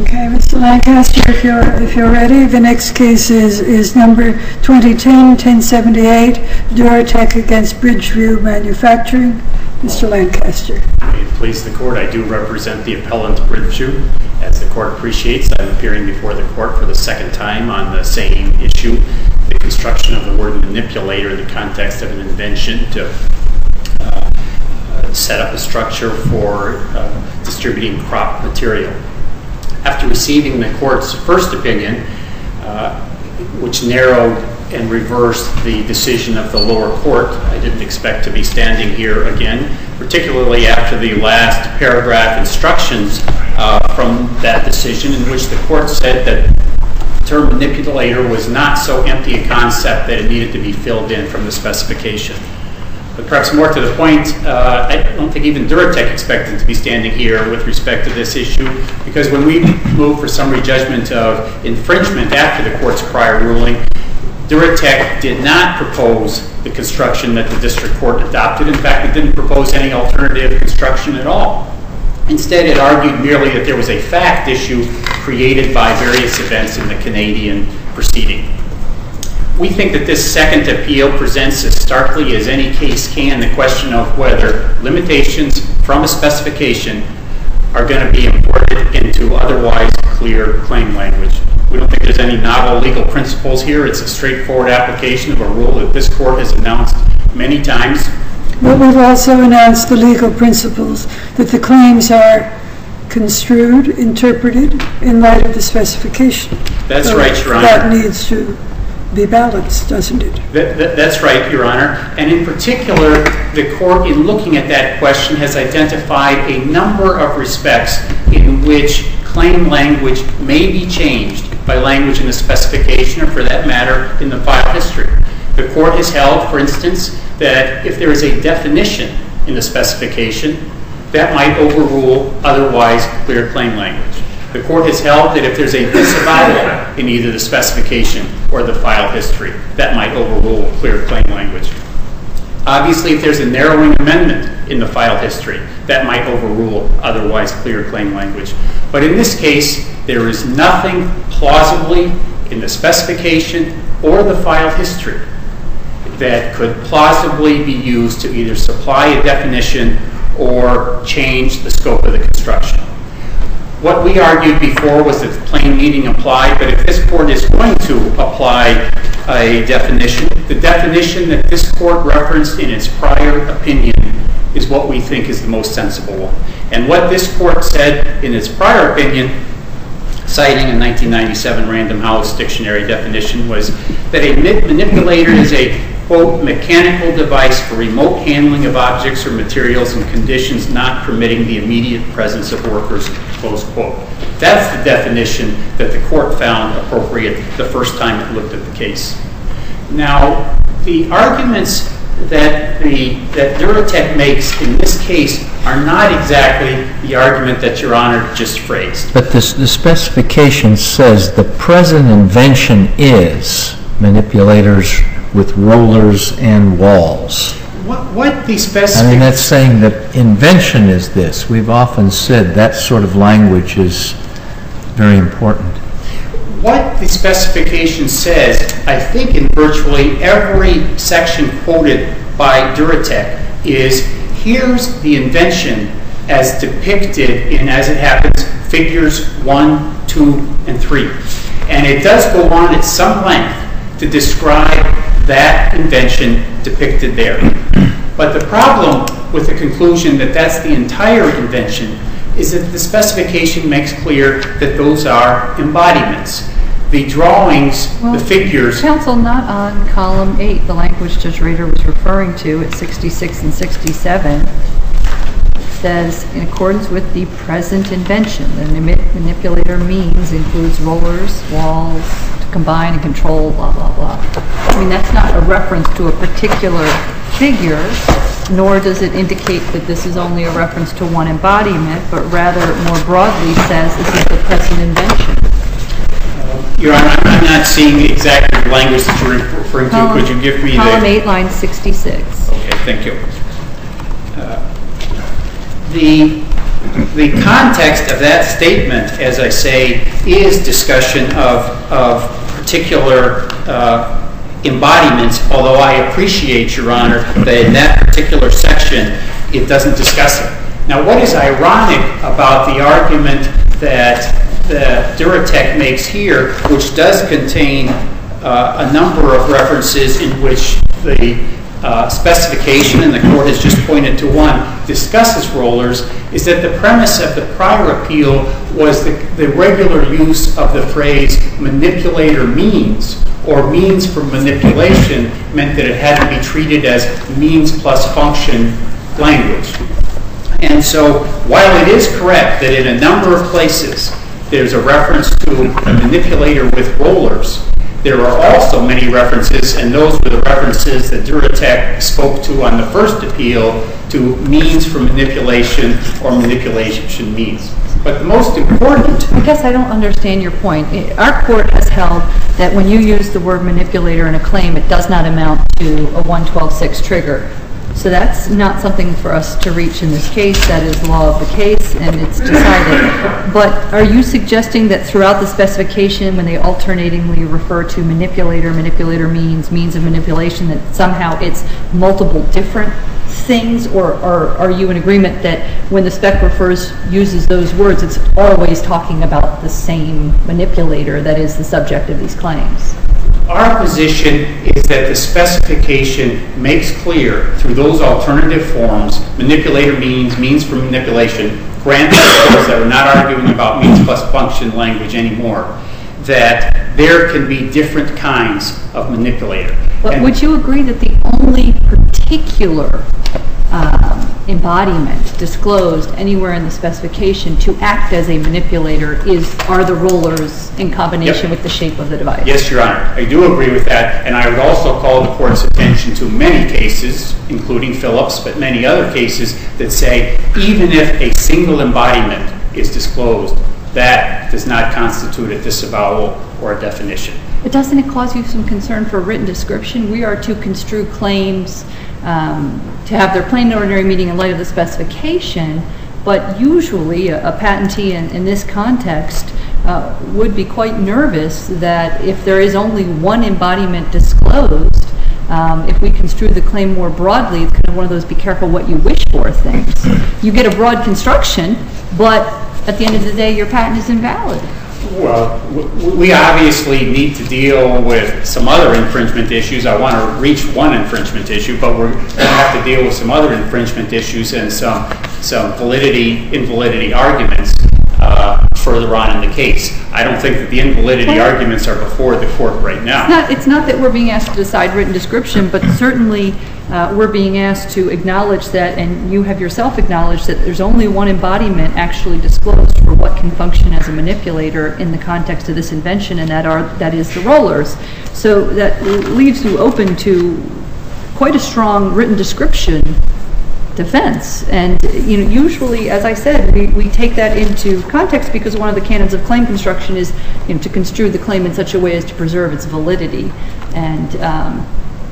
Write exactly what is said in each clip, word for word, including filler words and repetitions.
Okay, Mister Lancaster, if you're if you're ready, the next case is is number twenty ten ten seventy-eight, Duratec against Bridgeview Manufacturing. Mister Lancaster. May it please the court, I do represent the appellant Bridgeview. As the court appreciates, I'm appearing before the court for the second time on the same issue, the construction of the word manipulator in the context of an invention to uh, uh, set up a structure for uh, distributing crop material. After receiving the court's first opinion, uh, which narrowed and reversed the decision of the lower court, I didn't expect to be standing here again, particularly after the last paragraph instructions uh, from that decision, in which the court said that the term manipulator was not so empty a concept that it needed to be filled in from the specification. But perhaps more to the point, uh, I don't think even Duratec expected to be standing here with respect to this issue, because when we moved for summary judgment of infringement after the court's prior ruling, Duratec did not propose the construction that the district court adopted. In fact, it didn't propose any alternative construction at all. Instead, it argued merely that there was a fact issue created by various events in the Canadian proceeding. We think that this second appeal presents as starkly as any case can the question of whether limitations from a specification are going to be imported into otherwise clear claim language. We don't think there's any novel legal principles here. It's a straightforward application of a rule that this court has announced many times. But we've also announced the legal principles that the claims are construed, interpreted in light of the specification. That's so right, Your Honor. That needs to be balanced, doesn't it? That, that, that's right, Your Honor. And in particular, the court, in looking at that question, has identified a number of respects in which claim language may be changed by language in the specification, or for that matter, in the file history. The court has held, for instance, that if there is a definition in the specification, that might overrule otherwise clear claim language. The court has held that if there's a disavowal in either the specification or the file history, that might overrule clear claim language. Obviously, if there's a narrowing amendment in the file history, that might overrule otherwise clear claim language. But in this case, there is nothing plausibly in the specification or the file history that could plausibly be used to either supply a definition or change the scope of the construction. What we argued before was that the plain meaning applied, but if this court is going to apply a definition, the definition that this court referenced in its prior opinion is what we think is the most sensible one. And what this court said in its prior opinion, citing a nineteen ninety-seven Random House dictionary definition, was that a manipulator is a, quote, mechanical device for remote handling of objects or materials in conditions not permitting the immediate presence of workers, close quote. That's the definition that the court found appropriate the first time it looked at the case. Now, the arguments that the that Duratec makes in this case are not exactly the argument that Your Honor just phrased. But this, the specification says the present invention is manipulators with rollers and walls. What, what the specification... I mean, that's saying that invention is this. We've often said that sort of language is very important. What the specification says, I think in virtually every section quoted by Duratec, is here's the invention as depicted in, as it happens, figures one, two, and three. And it does go on at some length to describe that invention depicted there. But the problem with the conclusion that that's the entire invention is that the specification makes clear that those are embodiments. The drawings, well, the figures... Counsel, not on column eight, the language Judge Rader was referring to at sixty-six and sixty-seven, says, in accordance with the present invention, the manipulator means includes rollers, walls, to combine and control, blah, blah, blah. I mean, that's not a reference to a particular figure, nor does it indicate that this is only a reference to one embodiment, but rather more broadly says this is the present invention. Your Honor, I'm not seeing the exact language that you're referring to. Column, Could you give me column the... eight, line sixty-six. Okay, thank you. Uh, the the context of that statement, as I say, is discussion of, of particular uh, embodiments, although I appreciate, Your Honor, that in that particular section, it doesn't discuss it. Now, what is ironic about the argument that, that Duratec makes here, which does contain uh, a number of references in which the uh, specification, and the Court has just pointed to one, discusses rollers, is that the premise of the prior appeal was the, the regular use of the phrase manipulator means, or means for manipulation, meant that it had to be treated as means plus function language. And so, while it is correct that in a number of places there's a reference to a manipulator with rollers, there are also many references, and those were the references that Duratec spoke to on the first appeal, to means for manipulation or manipulation means. But the most important... I guess I don't understand your point. Our court has held that when you use the word manipulator in a claim, it does not amount to a one twelve six trigger. So that's not something for us to reach in this case. That is law of the case, and it's decided. But are you suggesting that throughout the specification, when they alternatingly refer to manipulator, manipulator means, means of manipulation, that somehow it's multiple different things? Or, or are you in agreement that when the spec refers, uses those words, it's always talking about the same manipulator that is the subject of these claims? Our position is that the specification makes clear through those alternative forms, manipulator means, means for manipulation, granted that we're not arguing about means plus function language anymore, that there can be different kinds of manipulator. But and would you agree that the only particular um, embodiment disclosed anywhere in the specification to act as a manipulator is are the rollers in combination yep. with the shape of the device? Yes, Your Honor. I do agree with that, and I would also call the Court's attention to many cases, including Phillips, but many other cases that say even if a single embodiment is disclosed, that does not constitute a disavowal or a definition. But doesn't it cause you some concern for written description? We are to construe claims um, to have their plain and ordinary meaning in light of the specification, but usually a, a patentee in, in this context uh, would be quite nervous that if there is only one embodiment disclosed, um, if we construe the claim more broadly, it's kind of one of those be careful what you wish for things. You get a broad construction, but at the end of the day, your patent is invalid. Well, we obviously need to deal with some other infringement issues. I want to reach one infringement issue, but we're going to have to deal with some other infringement issues and some some validity, invalidity arguments uh, further on in the case. I don't think that the invalidity well, arguments are before the Court right now. It's not, it's not that we're being asked to decide written description, but certainly uh, we're being asked to acknowledge that, and you have yourself acknowledged that there's only one embodiment actually disclosed for what can function as a manipulator in the context of this invention, and that are that is the rollers. So that leaves you open to quite a strong written description defense. And you know, usually, as I said, we, we take that into context because one of the canons of claim construction is you know, to construe the claim in such a way as to preserve its validity. And um,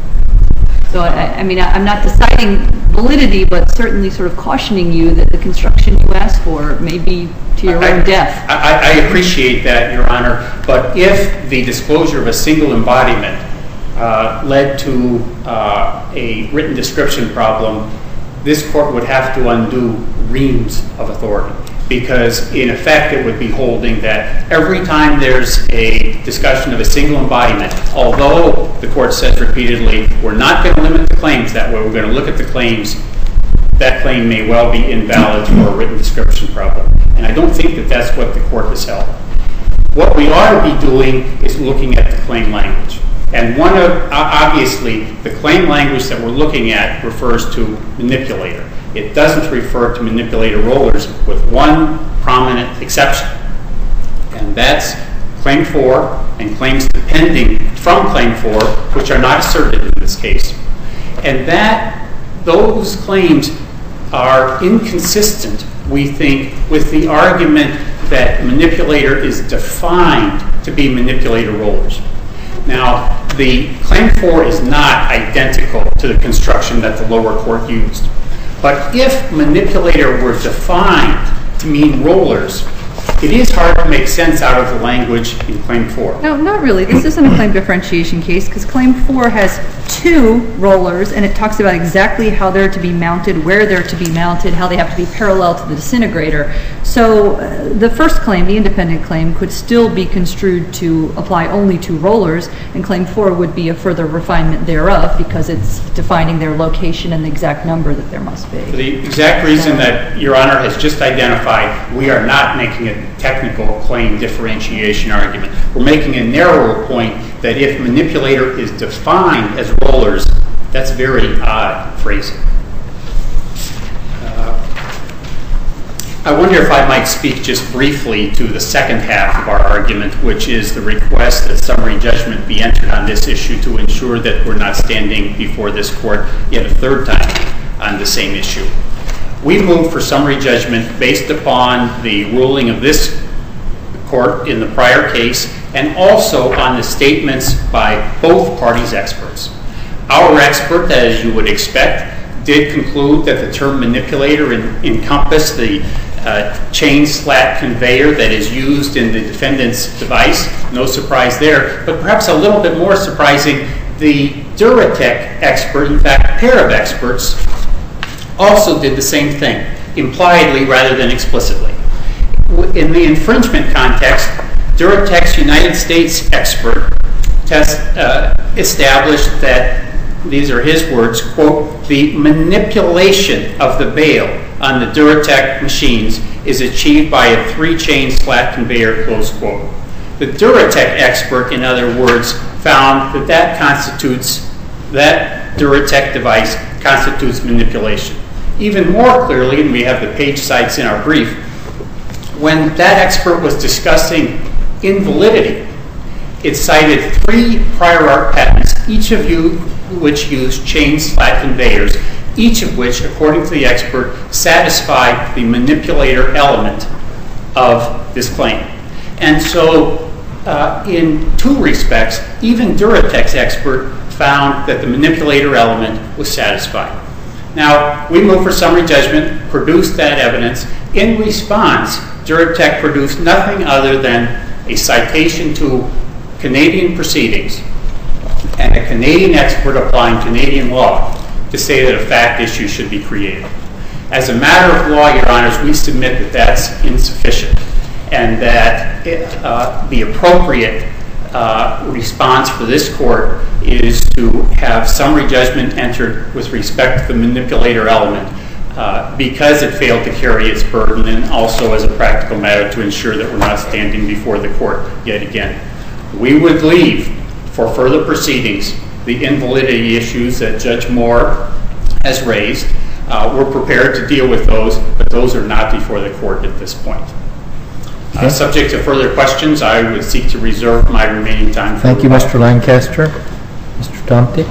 so, I, I mean, I, I'm not deciding validity, but certainly sort of cautioning you that the construction you ask for may be to your I, own death. I, I appreciate that, Your Honor, but if the disclosure of a single embodiment uh, led to uh, a written description problem, this Court would have to undo reams of authority, because in effect it would be holding that every time there's a discussion of a single embodiment, although the Court says repeatedly, we're not going to limit the claims that way, we're going to look at the claims, that claim may well be invalid for a written description problem. And I don't think that that's what the Court has held. What we ought to be doing is looking at the claim language. And one of, obviously, the claim language that we're looking at refers to manipulator. It doesn't refer to manipulator rollers, with one prominent exception. And that's Claim four and claims depending from Claim four, which are not asserted in this case. And that, those claims are inconsistent, we think, with the argument that manipulator is defined to be manipulator rollers. Now, the Claim four is not identical to the construction that the lower court used. But if manipulator were defined to mean rollers, it is hard to make sense out of the language in Claim four. No, not really. This isn't a claim differentiation case because Claim four has two rollers and it talks about exactly how they're to be mounted, where they're to be mounted, how they have to be parallel to the disintegrator. So uh, the first claim, the independent claim, could still be construed to apply only to rollers, and Claim four would be a further refinement thereof because it's defining their location and the exact number that there must be. For the exact reason that Your Honor has just identified, we are not making a technical claim differentiation argument. We're making a narrower point that if manipulator is defined as rollers, that's very odd phrasing. Uh, I wonder if I might speak just briefly to the second half of our argument, which is the request that summary judgment be entered on this issue to ensure that we're not standing before this court yet a third time on the same issue. We move for summary judgment based upon the ruling of this court in the prior case and also on the statements by both parties' experts. Our expert, as you would expect, did conclude that the term manipulator en- encompassed the uh, chain slat conveyor that is used in the defendant's device. No surprise there. But perhaps a little bit more surprising, the Duratec expert, in fact, a pair of experts, also did the same thing, impliedly rather than explicitly. In the infringement context, Duratec's United States expert test, uh, established that, these are his words, quote, the manipulation of the bail on the Duratec machines is achieved by a three-chain slat conveyor, close quote. The Duratec expert, in other words, found that that constitutes, that Duratec device constitutes manipulation. Even more clearly, and we have the page sites in our brief, when that expert was discussing invalidity, it cited three prior art patents, each of you which used chain slat conveyors, each of which, according to the expert, satisfied the manipulator element of this claim. And so, uh, in two respects, even Duratec's expert found that the manipulator element was satisfied. Now, we moved for summary judgment, produced that evidence. In response, Duratec produced nothing other than a citation to Canadian proceedings and a Canadian expert applying Canadian law to say that a fact issue should be created. As a matter of law, Your Honors, we submit that that's insufficient and that it, uh, the appropriate uh, response for this court is to have summary judgment entered with respect to the manipulator element uh, because it failed to carry its burden and also as a practical matter to ensure that we're not standing before the court yet again. We would leave for further proceedings the invalidity issues that Judge Moore has raised. Uh, we're prepared to deal with those, but those are not before the court at this point. Uh, subject to further questions, I would seek to reserve my remaining time. For Thank you, Mister Lancaster. Mister Tomte.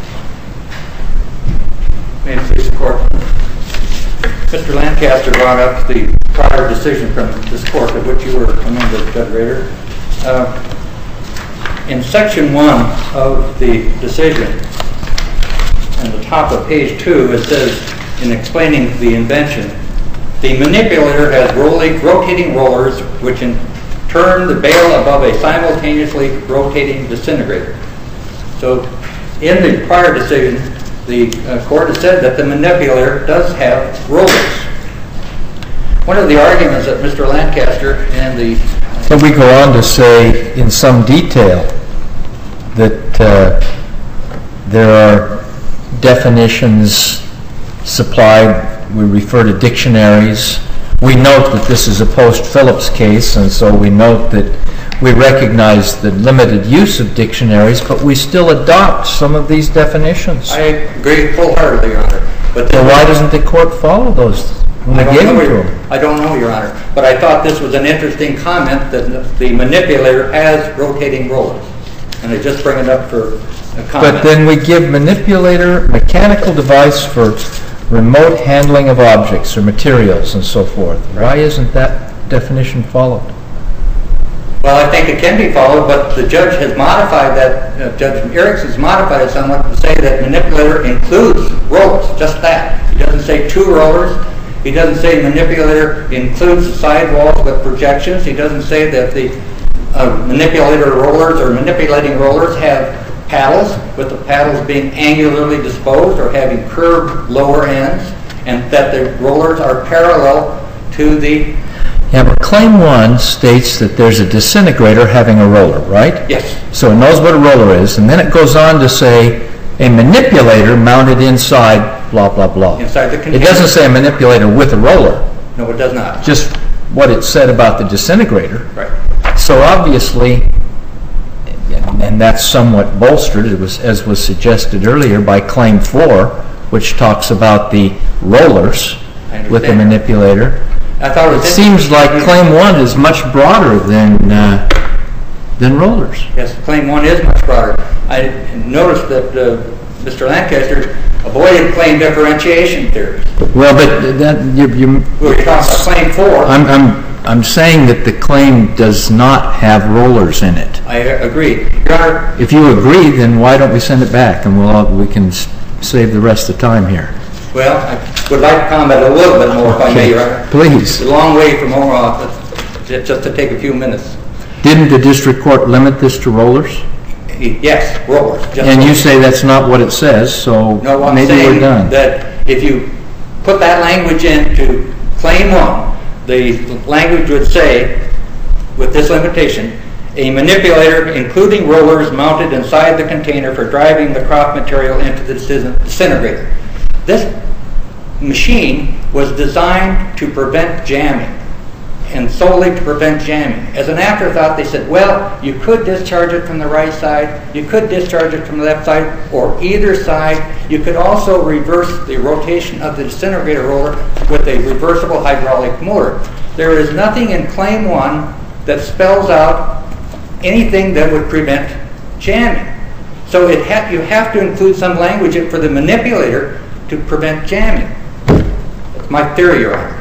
May it please the court. Mister Lancaster brought up the prior decision from this court at which you were a member, Judge Rader. Uh, in section one of the decision, on the top of page two, it says, in explaining the invention, the manipulator has rolling, rotating rollers which in turn the bail above a simultaneously rotating disintegrator. So in the prior decision, the uh, court has said that the manipulator does have rollers. One of the arguments that Mister Lancaster and the... But we go on to say in some detail that uh, there are definitions supplied. We refer to dictionaries. We note that this is a post-Phillips case, and so we note that we recognize the limited use of dictionaries, but we still adopt some of these definitions. I agree wholeheartedly, Your Honor. But so why doesn't the court follow those when they gave them to them? I don't know, Your Honor. But I thought this was an interesting comment that the manipulator has rotating rollers. And I just bring it up for a comment. But then we give manipulator, mechanical device for remote handling of objects or materials and so forth. Why isn't that definition followed? Well, I think it can be followed, but the judge has modified that, uh, Judge Erickson has modified it somewhat to say that manipulator includes rollers, just that. He doesn't say two rollers, He doesn't say manipulator includes the sidewalls with projections. He doesn't say that the uh, manipulator rollers or manipulating rollers have paddles, with the paddles being angularly disposed or having curved lower ends, and that the rollers are parallel to the... Yeah, but Claim one states that there's a disintegrator having a roller, right? Yes. So it knows what a roller is, and then it goes on to say a manipulator mounted inside blah, blah, blah. Inside the container. It doesn't say a manipulator with a roller. No, it does not. Just what it said about the disintegrator. Right. So obviously, and that's somewhat bolstered, it was, as was suggested earlier, by Claim four, which talks about the rollers with the manipulator. I thought it, it was seems like Claim one is much broader than uh, than rollers. Yes, Claim one is much broader. I noticed that uh, Mister Lancaster avoided claim differentiation theories. Well, but that you, you we were talking about Claim four. I'm I'm I'm saying that the claim does not have rollers in it. I agree, Your Honor. If you agree, then why don't we send it back and we'll we can s save the rest of the time here. Well, I would like to comment a little bit more, if I may, Your Honor. Please. It's a long way from our office, just to take a few minutes. Didn't the district court limit this to rollers? Yes, rollers. Just And you rollers. say that's not what it says, so No, I'm maybe saying we're done. that if you put that language into Claim one, the language would say, with this limitation, a manipulator including rollers mounted inside the container for driving the crop material into the disintegrator. This machine was designed to prevent jamming, and solely to prevent jamming. As an afterthought, they said, well, you could discharge it from the right side, you could discharge it from the left side, or either side. You could also reverse the rotation of the disintegrator roller with a reversible hydraulic motor. There is nothing in Claim one that spells out anything that would prevent jamming. So it ha you have to include some language for the manipulator to prevent jamming. That's my theory, Your Honor.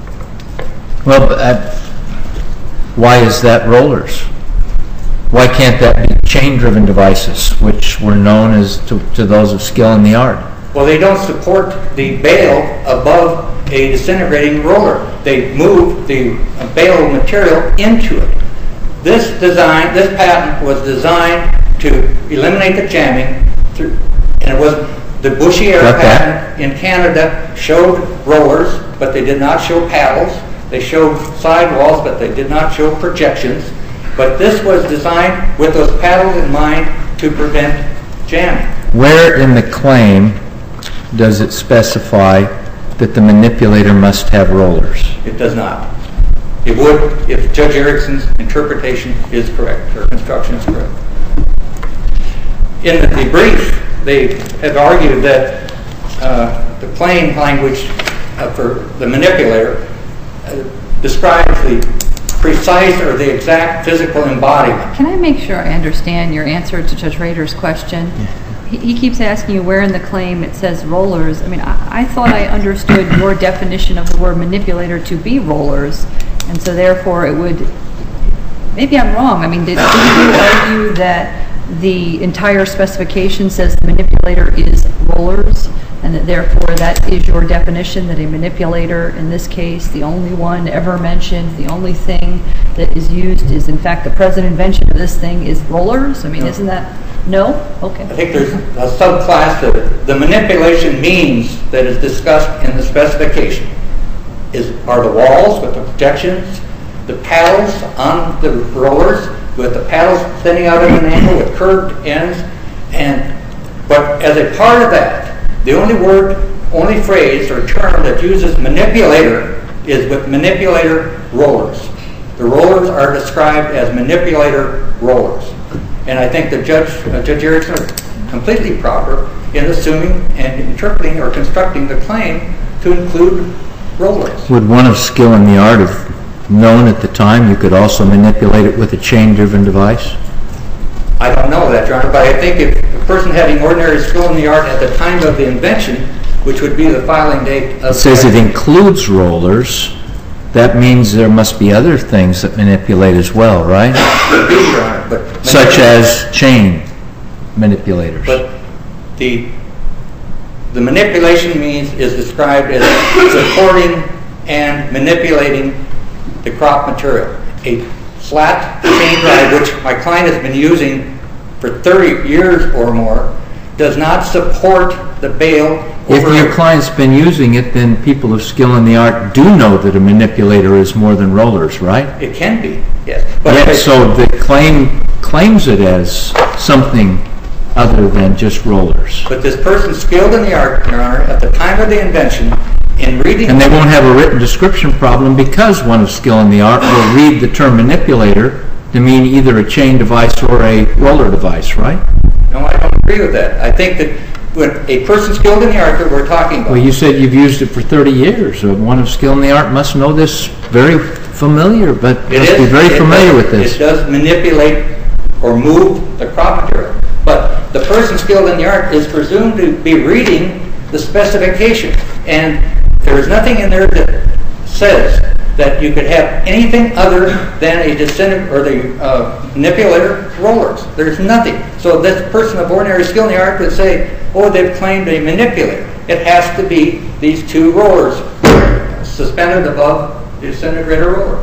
Well, but, uh, why is that rollers? Why can't that be chain-driven devices, which were known as to, to those of skill in the art? Well, they don't support the bale above a disintegrating roller. They move the bale of material into it. This design, this patent was designed to eliminate the jamming, through, and it was the Bouchier patent in Canada showed rollers, but they did not show paddles. They showed sidewalls, but they did not show projections. But this was designed with those paddles in mind to prevent jamming. Where in the claim does it specify that the manipulator must have rollers? It does not. It would if Judge Erickson's interpretation is correct, or construction is correct. In the brief, they have argued that uh, the claim language uh, for the manipulator uh, describes the precise or the exact physical embodiment. Can I make sure I understand your answer to Judge Rader's question? Yeah. He, he keeps asking you where in the claim it says rollers. I mean, I, I thought I understood your definition of the word manipulator to be rollers, and so therefore it would, maybe I'm wrong. I mean, did, did you argue that the entire specification says the manipulator is rollers, and that therefore that is your definition, that a manipulator, in this case, the only one ever mentioned, the only thing that is used is in fact the present invention of this thing is rollers? I mean, no. Isn't that, no? Okay. I think there's a subclass of it. The manipulation means that is discussed in the specification is are the walls with the projections, the paddles on the rollers with the paddles thinning out at an angle with curved ends, and but as a part of that, the only word, only phrase or term that uses manipulator is with manipulator rollers. The rollers are described as manipulator rollers. And I think that Judge, uh, Judge Erickson is completely proper in assuming and interpreting or constructing the claim to include rollers. Would one of skill in the art have known at the time you could also manipulate it with a chain-driven device? I don't know that, Your Honor, but I think if a person having ordinary skill in the art at the time of the invention, which would be the filing date of... It says it includes rollers. That means there must be other things that manipulate as well, right? Could be, Your Honor, but... Such as chain manipulators. But the, the manipulation means is described as supporting and manipulating the crop material. A flat chain drive, which my client has been using for thirty years or more, does not support the bale. If your client's been using it, then people of skill in the art do know that a manipulator is more than rollers, right? It can be, yes. But yeah, so the claim claims it as something other than just rollers. But this person skilled in the art, Your Honor, at the time of the invention, in reading... And they won't have a written description problem because one of skill in the art will read the term manipulator to mean either a chain device or a roller device, right? No, I don't agree with that. I think that when a person skilled in the art that we're talking about... Well, you said you've used it for thirty years. So one of skill in the art must know this very familiar, but it must is, be very familiar does, with this. It does manipulate or move the crop material. But the person skilled in the art is presumed to be reading the specification. And there is nothing in there that says that you could have anything other than a disintegrator or the uh, manipulator rollers. There's nothing. So this person of ordinary skill in the art would say, oh, they've claimed a manipulator. It has to be these two rollers suspended above the disintegrator roller.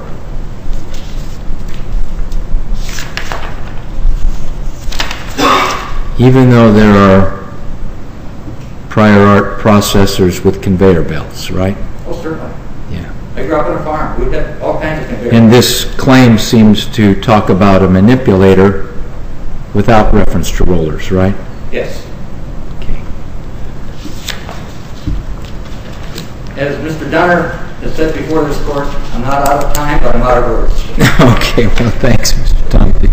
Even though there are prior art processors with conveyor belts, right? Oh, certainly. Yeah. I grew up on a farm. We had all kinds of conveyor belts. And this claim seems to talk about a manipulator without reference to rollers, right? Yes. Okay. As Mister Dunner has said before this court, I'm not out of time, but I'm out of words. Okay, well, thanks, Mister Tomke.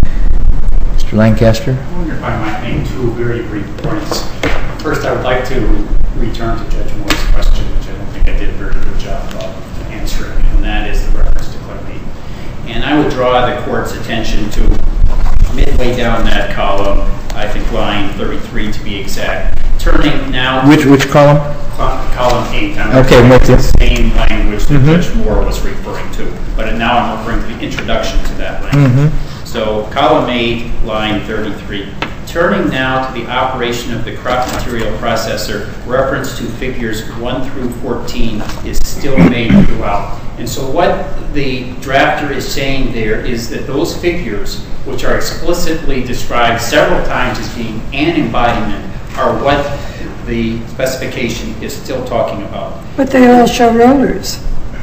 Mister Lancaster? I wonder if I might make two very brief points. First, I would like to return to Judge Moore's question, which I don't think I did a very good job of answering, and that is the reference to Clemmy. And I would draw the court's attention to midway down that column, I think line thirty-three to be exact. Turning now... Which which column? Column eight. I'm okay, with the you. same language that Mm-hmm. Judge Moore was referring to, but now I'm referring to the introduction to that language. Mm-hmm. So column eight, line thirty-three. Turning now to the operation of the crop material processor, reference to figures one through fourteen is still made throughout. And so what the drafter is saying there is that those figures, which are explicitly described several times as being an embodiment, are what the specification is still talking about. But they all show rollers.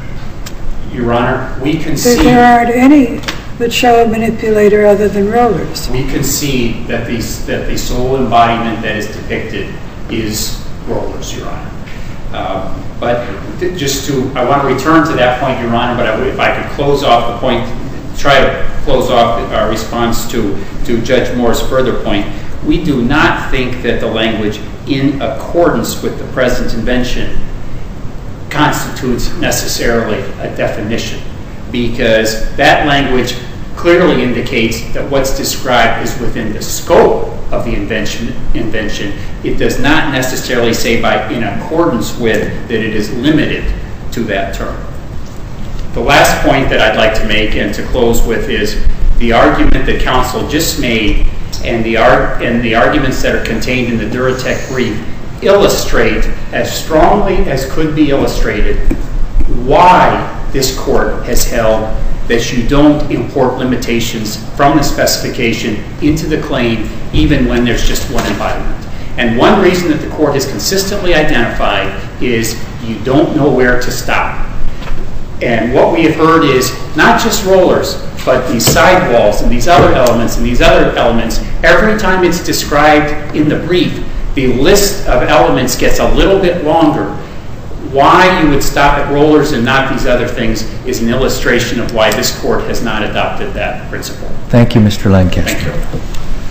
Your Honor, we There, concede... there aren't any that show a manipulator other than rollers. We concede that the, that the sole embodiment that is depicted is rollers, Your Honor. Um, but th- just to, I want to return to that point, Your Honor, but I would, if I could close off the point, try to close off our response to, to Judge Moore's further point. We do not think that the language in accordance with the present invention constitutes necessarily a definition, because that language clearly indicates that what's described is within the scope of the invention. invention. It does not necessarily say by in accordance with that it is limited to that term. The last point that I'd like to make and to close with is the argument that counsel just made and the, ar- and the arguments that are contained in the Duratec brief illustrate as strongly as could be illustrated why this court has held that you don't import limitations from the specification into the claim even when there's just one embodiment. And one reason that the court has consistently identified is you don't know where to stop. And what we have heard is not just rollers, but these sidewalls and these other elements and these other elements. Every time it's described in the brief, the list of elements gets a little bit longer. Why you would stop at rollers and not these other things is an illustration of why this court has not adopted that principle. Thank you, Mister Lancaster. Thank you.